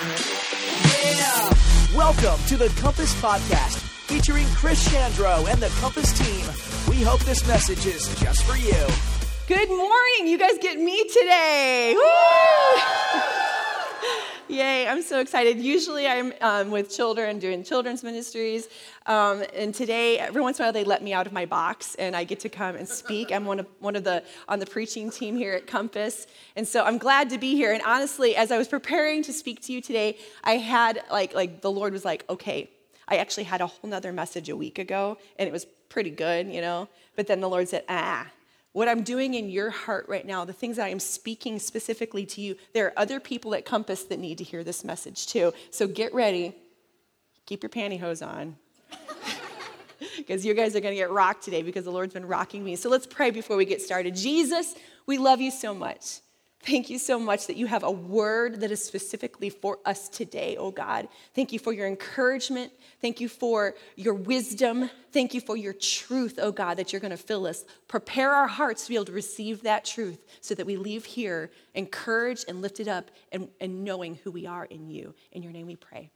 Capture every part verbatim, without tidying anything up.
Yeah! Welcome to the Compass Podcast, featuring Chris Chandro and the Compass team. We hope this message is just for you. Good morning. You guys get me today. Woo! Yay, I'm so excited. Usually I'm um, with children doing children's ministries, um, and today, every once in a while, they let me out of my box, and I get to come and speak. I'm one of one of the on the preaching team here at Compass, and so I'm glad to be here. And honestly, as I was preparing to speak to you today, I had, like, like the Lord was like, okay, I actually had a whole nother message a week ago, and it was pretty good, you know, but then the Lord said, ah, what I'm doing in your heart right now, the things that I am speaking specifically to you, there are other people at Compass that need to hear this message too. So get ready. Keep your pantyhose on. Because you guys are going to get rocked today because the Lord's been rocking me. So let's pray before we get started. Jesus, we love you so much. Thank you so much that you have a word that is specifically for us today, oh God. Thank you for your encouragement. Thank you for your wisdom. Thank you for your truth, oh God, that you're going to fill us. Prepare our hearts to be able to receive that truth so that we leave here encouraged and lifted up and, and knowing who we are in you. In your name we pray.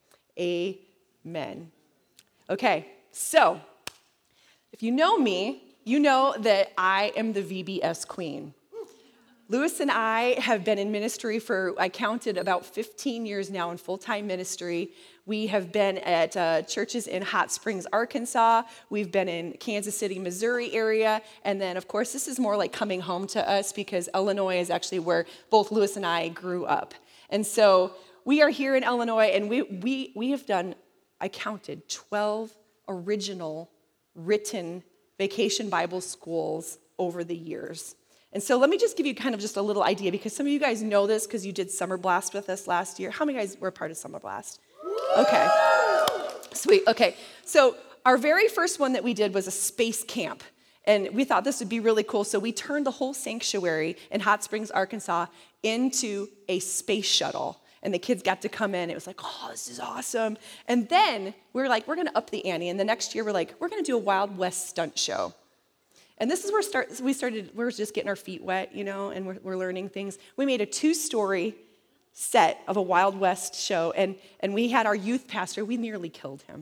Amen. Okay, so if you know me, you know that I am the V B S queen. Lewis and I have been in ministry for, I counted, about fifteen years now in full-time ministry. We have been at uh, churches in Hot Springs, Arkansas. We've been in Kansas City, Missouri area. And then, of course, this is more like coming home to us because Illinois is actually where both Lewis and I grew up. And so we are here in Illinois, and we we we have done, I counted, twelve original written vacation Bible schools over the years. And so let me just give you kind of just a little idea, because some of you guys know this because you did Summer Blast with us last year. How many guys were a part of Summer Blast? Okay. Sweet. Okay. So our very first one that we did was a space camp. And we thought this would be really cool. So we turned the whole sanctuary in Hot Springs, Arkansas into a space shuttle. And the kids got to come in. It was like, oh, this is awesome. And then we were like, we're going to up the ante. And the next year we're like, we're going to do a Wild West stunt show. And this is where start, we started, we were just getting our feet wet, you know, and we're, we're learning things. We made a two-story set of a Wild West show, and, and we had our youth pastor, we nearly killed him.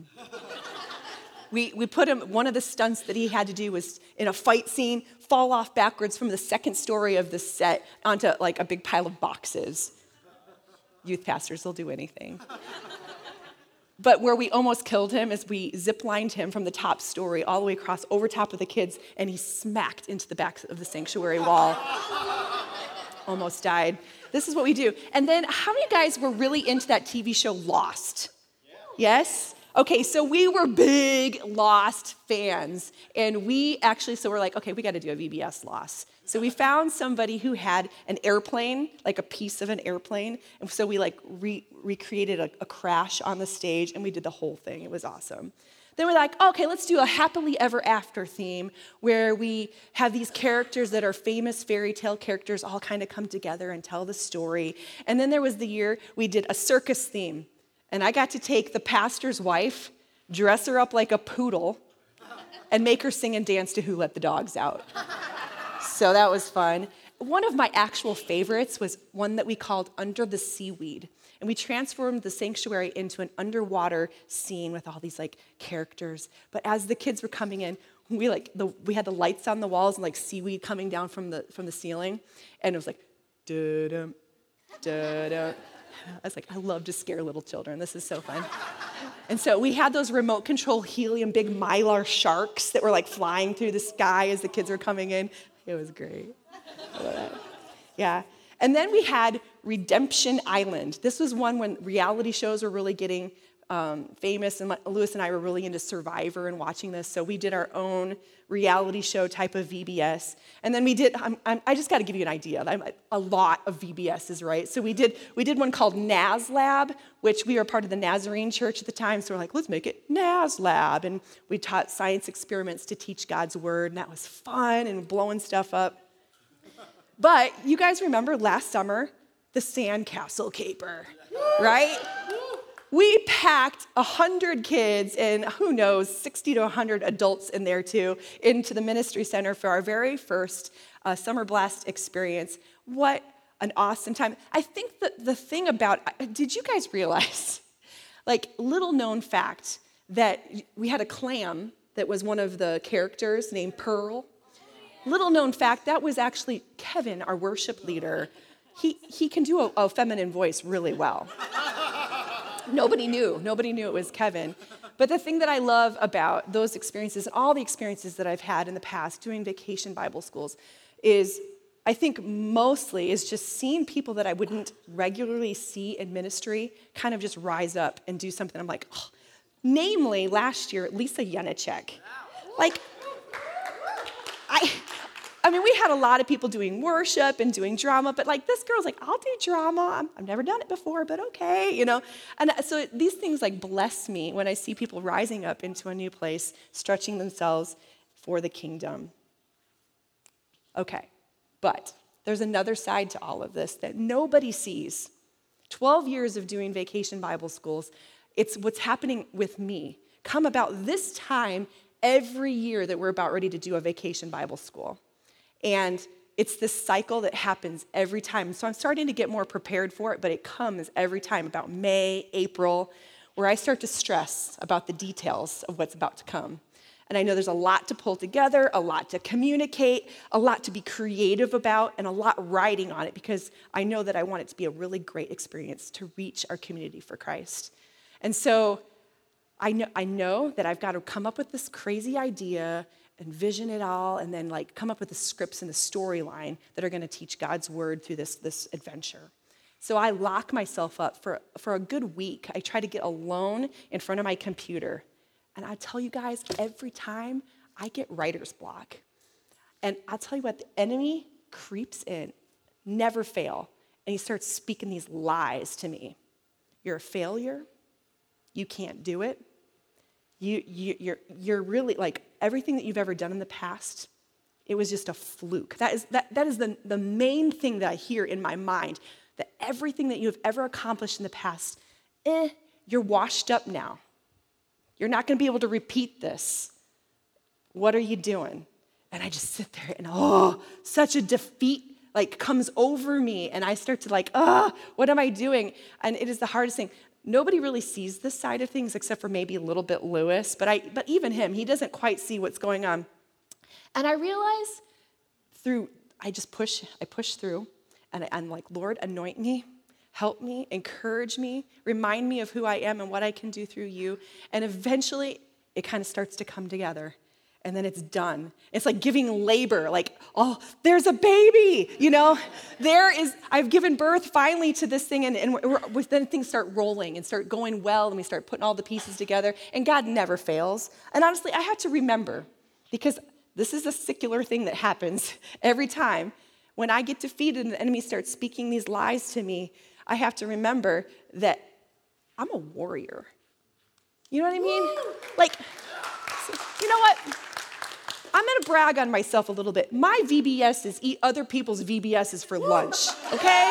we we put him, one of the stunts that he had to do was in a fight scene, fall off backwards from the second story of the set onto like a big pile of boxes. Youth pastors will do anything. But where we almost killed him is we zip-lined him from the top story all the way across over top of the kids, and he smacked into the back of the sanctuary wall. Almost died. This is what we do. And then how many guys were really into that T V show Lost? Yes? Okay, so we were big Lost fans, and we actually, so we're like, okay, we got to do a V B S Lost. So we found somebody who had an airplane, like a piece of an airplane, and so we like re- recreated a, a crash on the stage, and we did the whole thing. It was awesome. Then we're like, okay, let's do a happily ever after theme where we have these characters that are famous fairy tale characters all kind of come together and tell the story. And then there was the year we did a circus theme. And I got to take the pastor's wife, dress her up like a poodle, and make her sing and dance to Who Let the Dogs Out. So that was fun. One of my actual favorites was one that we called Under the Seaweed. And we transformed the sanctuary into an underwater scene with all these like characters. But as the kids were coming in, we like the we had the lights on the walls and like seaweed coming down from the from the ceiling. And it was like, da-dum, da-dum. I was like, I love to scare little children. This is so fun. And so we had those remote control helium big mylar sharks that were like flying through the sky as the kids were coming in. It was great. I love that. Yeah. And then we had Redemption Island. This was one when reality shows were really getting um, famous, and my, Lewis and I were really into Survivor and watching this, so we did our own reality show type of V B S. And then we did, I'm, I'm, I just got to give you an idea. I'm, a lot of V B S's, right? So we did we did one called NASLab, which we were part of the Nazarene church at the time, so we're like, let's make it NASLab. And we taught science experiments to teach God's word, and that was fun and blowing stuff up. But you guys remember last summer, the Sandcastle Caper, right? We packed one hundred kids and who knows, sixty to one hundred adults in there too, into the ministry center for our very first uh, Summer Blast experience. What an awesome time. I think that the thing about, did you guys realize, like, little known fact, that we had a clam that was one of the characters named Pearl? Little known fact, that was actually Kevin, our worship leader. He, he can do a, a feminine voice really well. Nobody knew. Nobody knew it was Kevin. But the thing that I love about those experiences, and all the experiences that I've had in the past doing vacation Bible schools, is I think mostly is just seeing people that I wouldn't regularly see in ministry kind of just rise up and do something. I'm like, oh. Namely, last year, Lisa Janicek. Like, I... I mean, we had a lot of people doing worship and doing drama, but like this girl's like, I'll do drama. I'm, I've never done it before, but okay, you know. And so these things like bless me when I see people rising up into a new place, stretching themselves for the kingdom. Okay, but there's another side to all of this that nobody sees. twelve years of doing vacation Bible schools, it's what's happening with me. Come about this time every year that we're about ready to do a vacation Bible school. And it's this cycle that happens every time. So I'm starting to get more prepared for it, but it comes every time, about May, April, where I start to stress about the details of what's about to come. And I know there's a lot to pull together, a lot to communicate, a lot to be creative about, and a lot riding on it, because I know that I want it to be a really great experience to reach our community for Christ. And so I know, I know that I've got to come up with this crazy idea, envision it all, and then like come up with the scripts and the storyline that are going to teach God's word through this, this adventure. So I lock myself up for, for a good week. I try to get alone in front of my computer. And I tell you guys, every time I get writer's block. And I'll tell you what, the enemy creeps in, never fail. And he starts speaking these lies to me. You're a failure. You can't do it. You, you, you're, you're really, like, everything that you've ever done in the past, it was just a fluke. That is, that, that is the, the main thing that I hear in my mind, that everything that you have ever accomplished in the past, eh, you're washed up now. You're not going to be able to repeat this. What are you doing? And I just sit there and, oh, such a defeat, like, comes over me, and I start to, like, ah, oh, what am I doing? And it is the hardest thing. Nobody really sees this side of things except for maybe a little bit Lewis, but I, but even him, he doesn't quite see what's going on. And I realize through, I just push, I push through, and I, I'm like, Lord, anoint me, help me, encourage me, remind me of who I am and what I can do through you. And eventually, it kind of starts to come together. And then it's done. It's like giving labor, like, oh, there's a baby, you know? There is, I've given birth finally to this thing, and, and we're, we're, then things start rolling and start going well, and we start putting all the pieces together, and God never fails. And honestly, I have to remember, because this is a secular thing that happens every time. When I get defeated and the enemy starts speaking these lies to me, I have to remember that I'm a warrior. You know what I mean? Like, you know what? I'm going to brag on myself a little bit. My V B Ss eat other people's V B Ss for lunch, okay?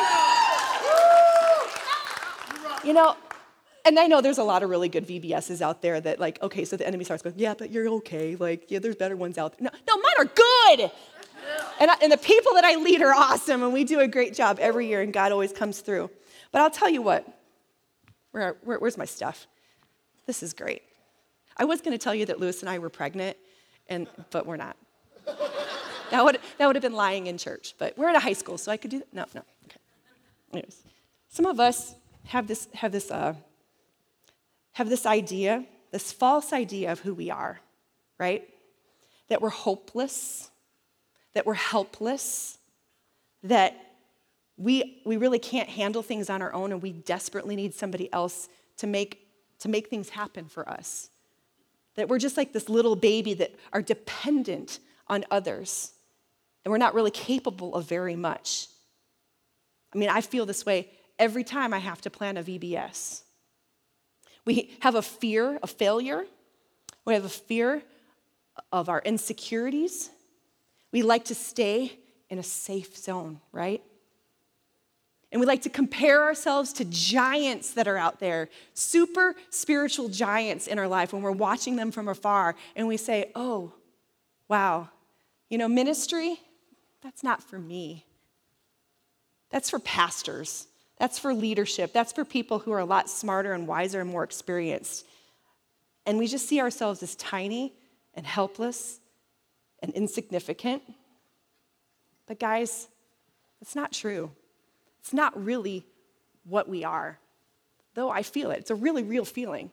You know, and I know there's a lot of really good V B Ss out there that, like, okay, so the enemy starts going, yeah, but you're okay. Like, yeah, there's better ones out there. No, no, mine are good. And, I, and the people that I lead are awesome, and we do a great job every year, and God always comes through. But I'll tell you what. Where, where, where's my stuff? This is great. I was going to tell you that Lewis and I were pregnant, and but we're not. That would that would have been lying in church. But we're at a high school, so I could do that. No, no. Okay. Anyways, some of us have this have this uh, have this idea, this false idea of who we are, right? That we're hopeless, that we're helpless, that we we really can't handle things on our own, and we desperately need somebody else to make to make things happen for us. That we're just like this little baby that are dependent on others, and we're not really capable of very much. I mean, I feel this way every time I have to plan a V B S. We have a fear of failure. We have a fear of our insecurities. We like to stay in a safe zone, right? And we like to compare ourselves to giants that are out there, super spiritual giants in our life when we're watching them from afar, and we say, oh, wow, you know, ministry, that's not for me. That's for pastors. That's for leadership. That's for people who are a lot smarter and wiser and more experienced. And we just see ourselves as tiny and helpless and insignificant. But guys, it's not true. It's not really what we are, though I feel it. It's a really real feeling.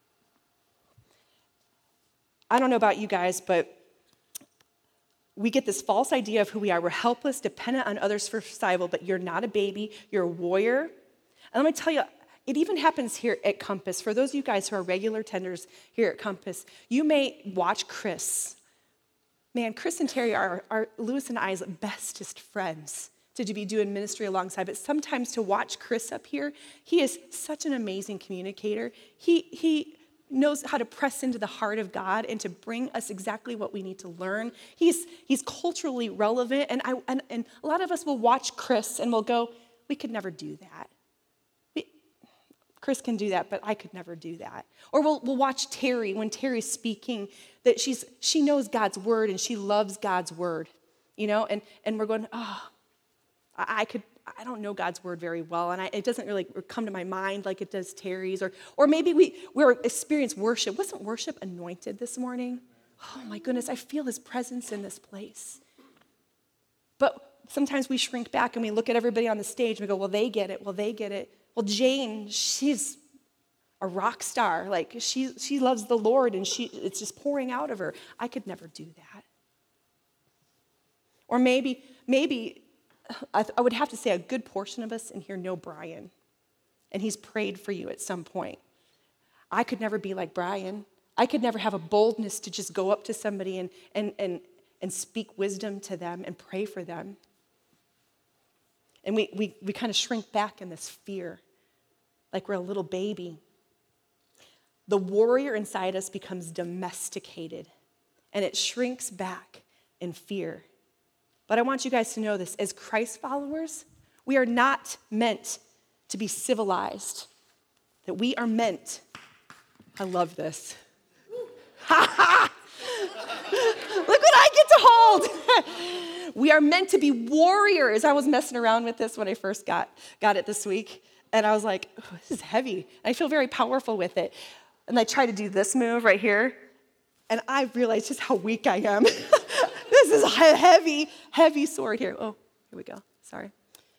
I don't know about you guys, but we get this false idea of who we are. We're helpless, dependent on others for survival, but you're not a baby. You're a warrior. And let me tell you, it even happens here at Compass. For those of you guys who are regular tenders here at Compass, you may watch Chris. Man, Chris and Terry are, are Lewis and I's bestest friends to be doing ministry alongside. But sometimes to watch Chris up here, he is such an amazing communicator. He, he knows how to press into the heart of God and to bring us exactly what we need to learn. He's, he's culturally relevant. And, I, and, and a lot of us will watch Chris and we'll go, we could never do that. We, Chris can do that, but I could never do that. Or we'll, we'll watch Terry when Terry's speaking, that she's she knows God's word and she loves God's word, you know, and, and we're going, oh, I could, I don't know God's word very well, and I, it doesn't really come to my mind like it does Terry's, or or maybe we, we're experience worship. Wasn't worship anointed this morning? Oh my goodness, I feel his presence in this place. But sometimes we shrink back and we look at everybody on the stage and we go, well, they get it, well, they get it. Well, Jane, she's a rock star. Like, she she loves the Lord, and she it's just pouring out of her. I could never do that. Or maybe, maybe, I would have to say a good portion of us in here know Brian, and he's prayed for you at some point. I could never be like Brian. I could never have a boldness to just go up to somebody and, and, and, and speak wisdom to them and pray for them. And we, we, we kind of shrink back in this fear, like we're a little baby. The warrior inside us becomes domesticated, and it shrinks back in fear. But I want you guys to know this. As Christ followers, we are not meant to be civilized. That we are meant, I love this. Ha ha! Look what I get to hold. We are meant to be warriors. I was messing around with this when I first got, got it this week. And I was like, oh, this is heavy. I feel very powerful with it. And I tried to do this move right here. And I realized just how weak I am. This is a heavy, heavy sword here. Oh, here we go. Sorry.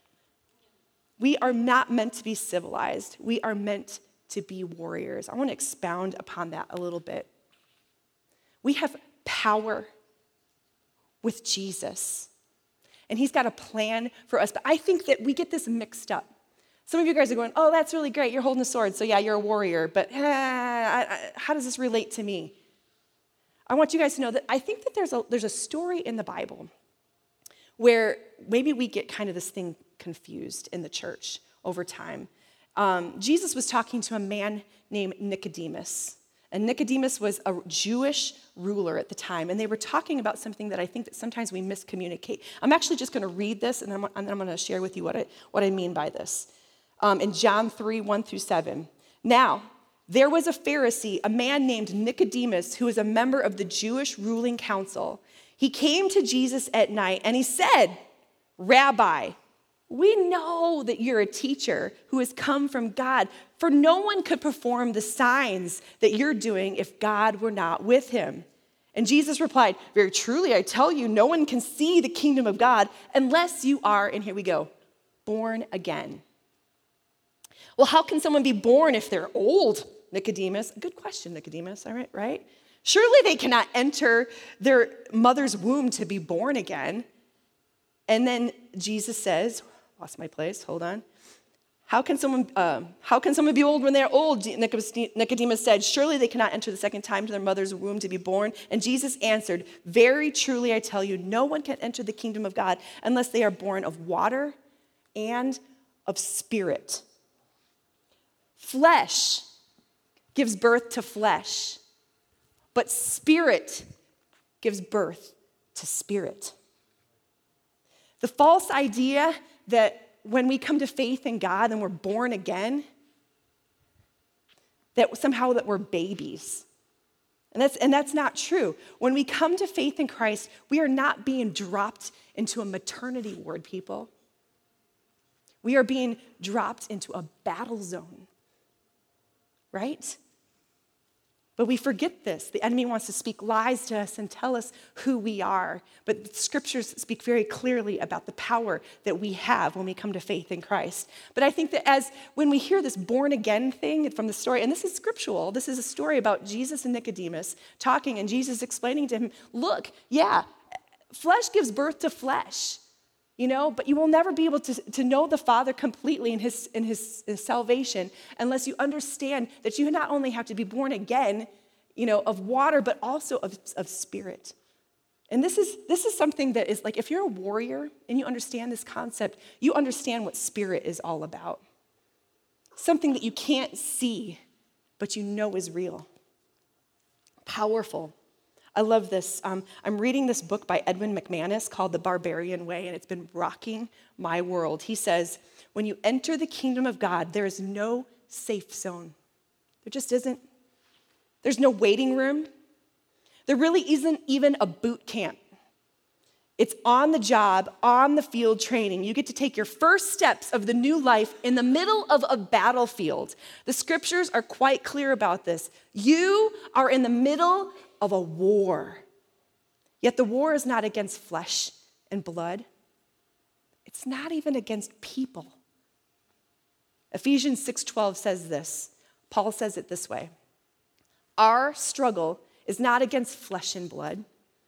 We are not meant to be civilized. We are meant to be warriors. I want to expound upon that a little bit. We have power with Jesus, and he's got a plan for us. But I think that we get this mixed up. Some of you guys are going, oh, that's really great. You're holding a sword, so yeah, you're a warrior. But eh, I, I, how does this relate to me? I want you guys to know that I think that there's a there's a story in the Bible where maybe we get kind of this thing confused in the church over time. Um, Jesus was talking to a man named Nicodemus. And Nicodemus was a Jewish ruler at the time. And they were talking about something that I think that sometimes we miscommunicate. I'm actually just going to read this, and then I'm, and then I'm going to share with you what I, what I mean by this. Um, in John three, one through seven. Now, there was a Pharisee, a man named Nicodemus, who was a member of the Jewish ruling council. He came to Jesus at night and he said, Rabbi, we know that you're a teacher who has come from God, for no one could perform the signs that you're doing if God were not with him. And Jesus replied, very truly, I tell you, no one can see the kingdom of God unless you are, and here we go, born again. Well, how can someone be born if they're old? Nicodemus, good question, Nicodemus, all right, right? Surely they cannot enter their mother's womb to be born again. And then Jesus says, lost my place, hold on. How can someone uh, how can someone be old when they're old? Nicodemus said, surely they cannot enter the second time to their mother's womb to be born. And Jesus answered, very truly I tell you, no one can enter the kingdom of God unless they are born of water and of spirit. Flesh gives birth to flesh, but spirit gives birth to spirit. The false idea that when we come to faith in God and we're born again, that somehow that we're babies. And that's, and that's not true. When we come to faith in Christ, we are not being dropped into a maternity ward, people. We are being dropped into a battle zone, right? But we forget this. The enemy wants to speak lies to us and tell us who we are. But the scriptures speak very clearly about the power that we have when we come to faith in Christ. But I think that as when we hear this born again thing from the story, and this is scriptural, this is a story about Jesus and Nicodemus talking, and Jesus explaining to him, look, yeah, flesh gives birth to flesh. You know, but you will never be able to, to know the Father completely in his, in his in salvation unless you understand that you not only have to be born again, you know, of water, but also of, of spirit. And this is this is something that is like, if you're a warrior and you understand this concept, you understand what spirit is all about. Something that you can't see, but you know is real. Powerful. I love this. Um, I'm reading this book by Edwin McManus called The Barbarian Way, and it's been rocking my world. He says, when you enter the kingdom of God, there is no safe zone. There just isn't. There's no waiting room. There really isn't even a boot camp. It's on the job, on the field training. You get to take your first steps of the new life in the middle of a battlefield. The scriptures are quite clear about this. You are in the middle of a war. Yet the war is not against flesh and blood. It's not even against people. Ephesians six twelve says this. Paul says it this way. Our struggle is not against flesh and blood,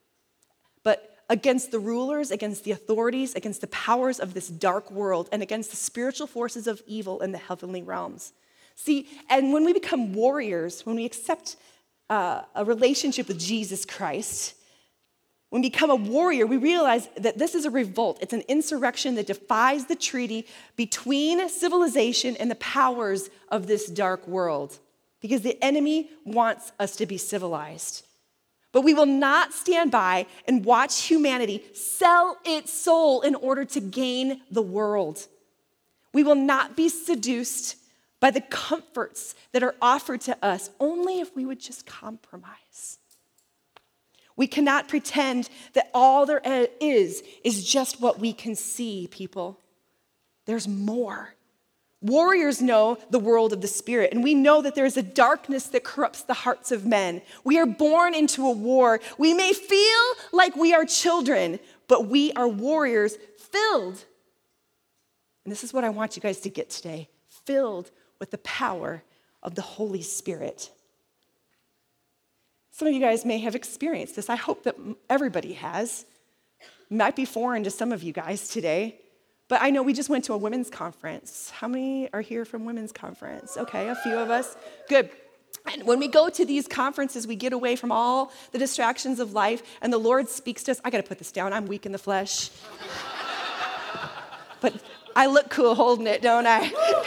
but against the rulers, against the authorities, against the powers of this dark world, and against the spiritual forces of evil in the heavenly realms. See, and when we become warriors, when we accept Uh, a relationship with Jesus Christ, when we become a warrior, we realize that this is a revolt. It's an insurrection that defies the treaty between civilization and the powers of this dark world, because the enemy wants us to be civilized. But we will not stand by and watch humanity sell its soul in order to gain the world. We will not be seduced by the comforts that are offered to us, only if we would just compromise. We cannot pretend that all there is is just what we can see, people. There's more. Warriors know the world of the spirit, and we know that there is a darkness that corrupts the hearts of men. We are born into a war. We may feel like we are children, but we are warriors filled. And this is what I want you guys to get today, filled with the power of the Holy Spirit. Some of you guys may have experienced this. I hope that everybody has. It might be foreign to some of you guys today, but I know we just went to a women's conference. How many are here from women's conference? Okay, a few of us. Good. And when we go to these conferences, we get away from all the distractions of life, and the Lord speaks to us. I got to put this down. I'm weak in the flesh. But I look cool holding it, don't I?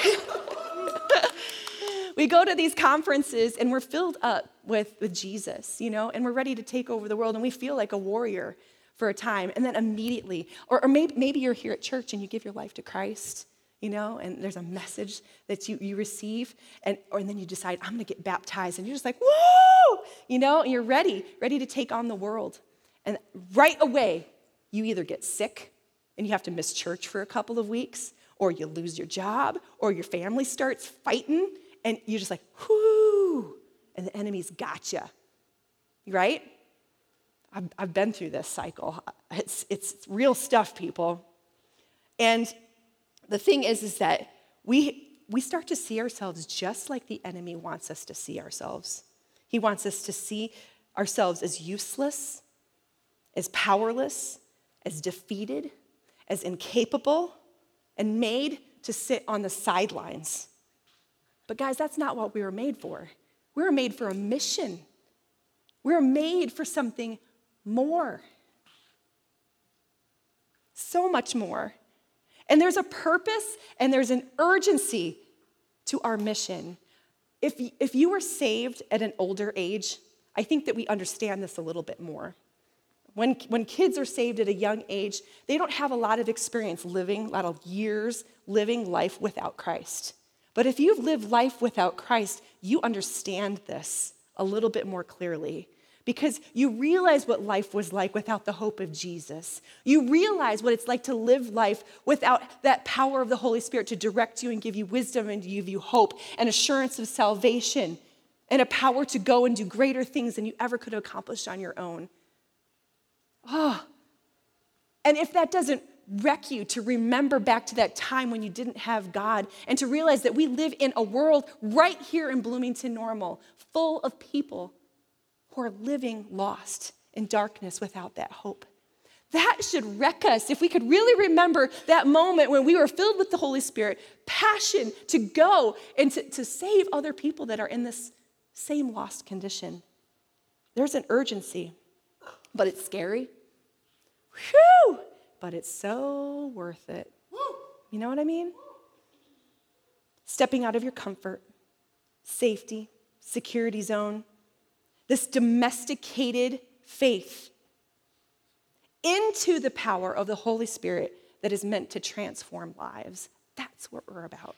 We go to these conferences and we're filled up with, with Jesus, you know, and we're ready to take over the world, and we feel like a warrior for a time. And then immediately, or, or maybe, maybe you're here at church and you give your life to Christ, you know, and there's a message that you, you receive, and, or, and then you decide, I'm going to get baptized, and you're just like, woo, you know, and you're ready, ready to take on the world. And right away, you either get sick and you have to miss church for a couple of weeks, or you lose your job, or your family starts fighting, and you're just like, whoo, and the enemy's got you, right? I've, I've been through this cycle. It's, it's real stuff, people. And the thing is, is that we, we start to see ourselves just like the enemy wants us to see ourselves. He wants us to see ourselves as useless, as powerless, as defeated, as incapable, and made to sit on the sidelines. But guys, that's not what we were made for. We were made for a mission. We were made for something more. So much more. And there's a purpose and there's an urgency to our mission. If, if you were saved at an older age, I think that we understand this a little bit more. When, when kids are saved at a young age, they don't have a lot of experience living, a lot of years living life without Christ. But if you've lived life without Christ, you understand this a little bit more clearly. because you realize what life was like without the hope of Jesus. You realize what it's like to live life without that power of the Holy Spirit to direct you and give you wisdom and give you hope and assurance of salvation and a power to go and do greater things than you ever could have accomplished on your own. Oh, and if that doesn't wreck you to remember back to that time when you didn't have God and to realize that we live in a world right here in Bloomington Normal full of people who are living lost in darkness without that hope. That should wreck us if we could really remember that moment when we were filled with the Holy Spirit, passion to go and to, to save other people that are in this same lost condition. There's an urgency, but it's scary. Whew! But it's so worth it. You know what I mean? Stepping out of your comfort, safety, security zone, this domesticated faith into the power of the Holy Spirit that is meant to transform lives. That's what we're about.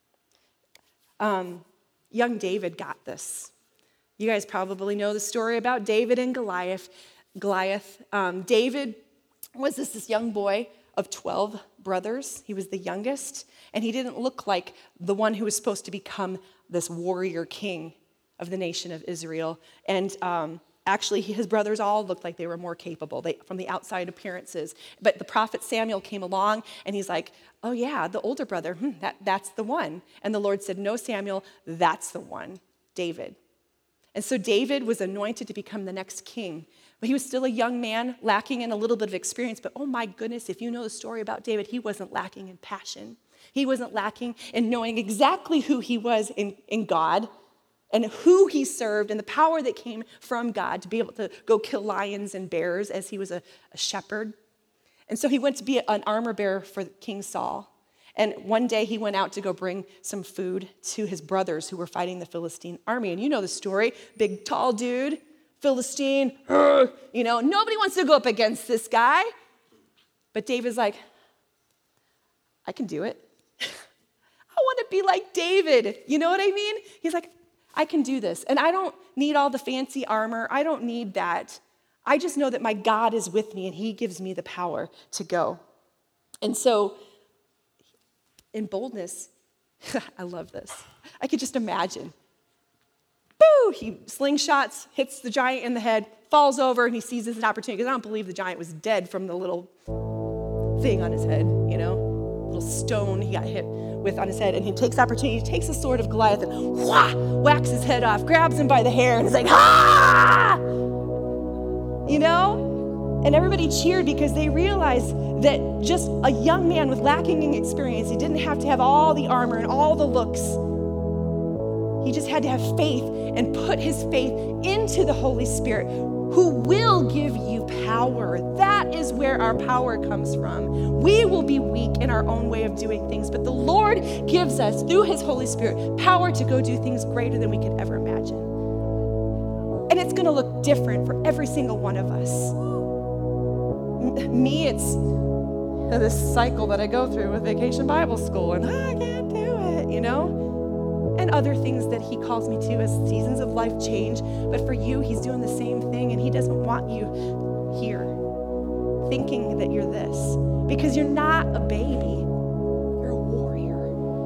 Um, young David got this. You guys probably know the story about David and Goliath. Goliath. Um, David was this, this young boy of twelve brothers. He was the youngest, and he didn't look like the one who was supposed to become this warrior king of the nation of Israel. And um, actually, his brothers all looked like they were more capable they, from the outside appearances. But the prophet Samuel came along, and he's like, oh yeah, the older brother, hmm, that, that's the one. And the Lord said, no, Samuel, that's the one, David. And so David was anointed to become the next king. But he was still a young man, lacking in a little bit of experience. But oh my goodness, if you know the story about David, he wasn't lacking in passion. He wasn't lacking in knowing exactly who he was in, in God and who he served and the power that came from God to be able to go kill lions and bears as he was a, a shepherd. And so he went to be an armor bearer for King Saul. And one day he went out to go bring some food to his brothers who were fighting the Philistine army. And you know the story, big, tall dude, Philistine, you know, nobody wants to go up against this guy. But David's like, I can do it. I want to be like David. You know what I mean? He's like, I can do this. And I don't need all the fancy armor. I don't need that. I just know that my God is with me and he gives me the power to go. And so in boldness, I love this. I could just imagine. Boo! He slingshots, hits the giant in the head, falls over, and he seizes an opportunity. Because I don't believe the giant was dead from the little thing on his head, you know? Little stone he got hit with on his head. And he takes opportunity, he takes the sword of Goliath and whah, whacks his head off, grabs him by the hair, and is like, ah! You know? And everybody cheered because they realized that just a young man with lacking in experience, he didn't have to have all the armor and all the looks. He just had to have faith and put his faith into the Holy Spirit, who will give you power. That is where our power comes from. We will be weak in our own way of doing things, but the Lord gives us, through his Holy Spirit, power to go do things greater than we could ever imagine. And it's going to look different for every single one of us. Me, it's this cycle that I go through with Vacation Bible School, and I can't do it, you know? And other things that he calls me to as seasons of life change. But for you, he's doing the same thing, and he doesn't want you here thinking that you're this, because you're not a baby. You're a warrior.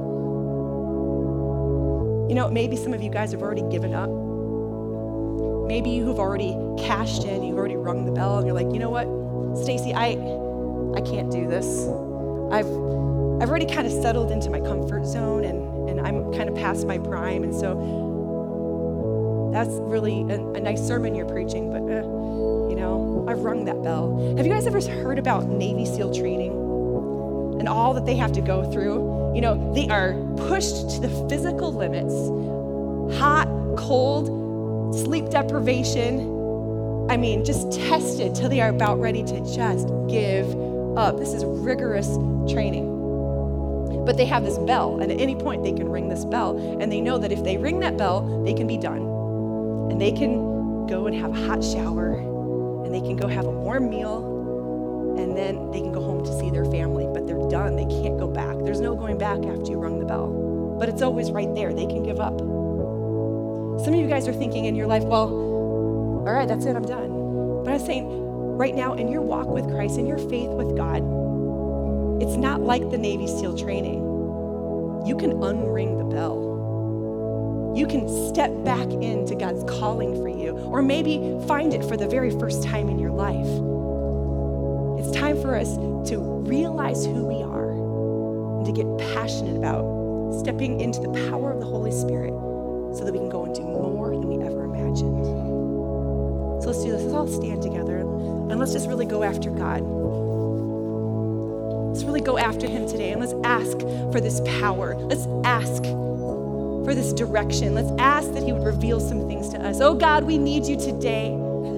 You know, maybe some of you guys have already given up. Maybe you have already cashed in, you've already rung the bell, and you're like, you know what, Stacy, I I can't do this. I've I've already kind of settled into my comfort zone, and and I'm kind of past my prime, and so that's really a, a nice sermon you're preaching, but uh, you know, I've rung that bell. Have you guys ever heard about Navy SEAL training and all that they have to go through? You know, they are pushed to the physical limits, hot, cold, sleep deprivation. I mean, just tested till they are about ready to just give up. This is rigorous training. But they have this bell, and at any point they can ring this bell, and they know that if they ring that bell, they can be done. And they can go and have a hot shower, and they can go have a warm meal, and then they can go home to see their family, but they're done. They can't go back. There's no going back after you rung the bell. But it's always right there. They can give up. Some of you guys are thinking in your life, well, all right, that's it, I'm done. But I'm saying right now in your walk with Christ, in your faith with God, it's not like the Navy SEAL training. You can unring the bell. You can step back into God's calling for you, or maybe find it for the very first time in your life. It's time for us to realize who we are and to get passionate about stepping into the power of the Holy Spirit so that we can go and do more than we ever imagined. So let's do this. Let's all stand together and let's just really go after God. Let's really go after him today and let's ask for this power. Let's ask for this direction. Let's ask that he would reveal some things to us. Oh God, we need you today.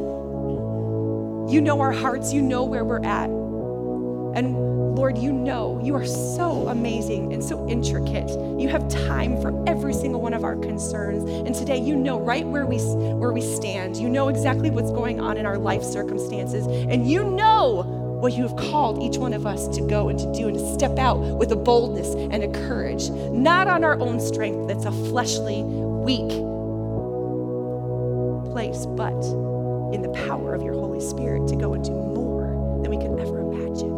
You know our hearts. You know where we're at. And Lord, you know, you are so amazing and so intricate. You have time for every single one of our concerns. And today, you know right where we where we stand. You know exactly what's going on in our life circumstances. And you know what you have called each one of us to go and to do and to step out with a boldness and a courage, not on our own strength that's a fleshly, weak place, but in the power of your Holy Spirit to go and do more than we could ever imagine.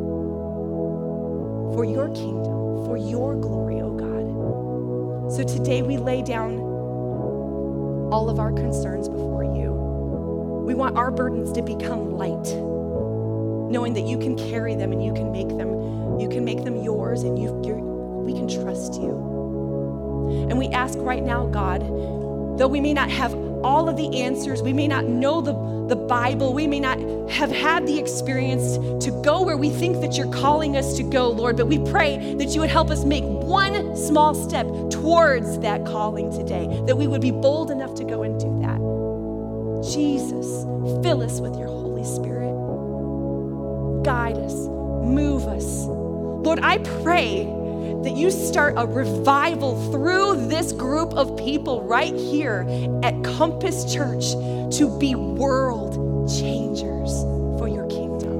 For your kingdom, for your glory, oh God. So today we lay down all of our concerns before you. We want our burdens to become light, knowing that you can carry them and you can make them, you can make them yours, and you, you're, we can trust you. And we ask right now, God, though we may not have all of the answers, we may not know the, the Bible, we may not have had the experience to go where we think that you're calling us to go, Lord, but we pray that you would help us make one small step towards that calling today, that we would be bold enough to go and do that. Jesus, fill us with your Holy Spirit. Guide us, move us. Lord, I pray that you start a revival through this group of people right here at Compass Church to be world changers for your kingdom.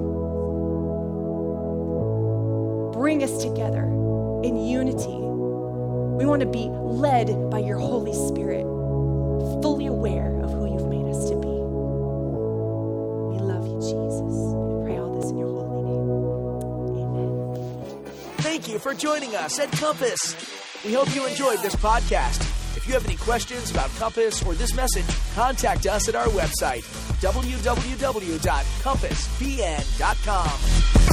Bring us together in unity. We want to be led by your Holy Spirit, fully aware of who you've made us to be. We love you, Jesus. We pray all this in your holy name. Amen. Thank you for joining us at Compass. We hope you enjoyed this podcast. If you have any questions about Compass or this message, contact us at our website, w w w dot compass b n dot com.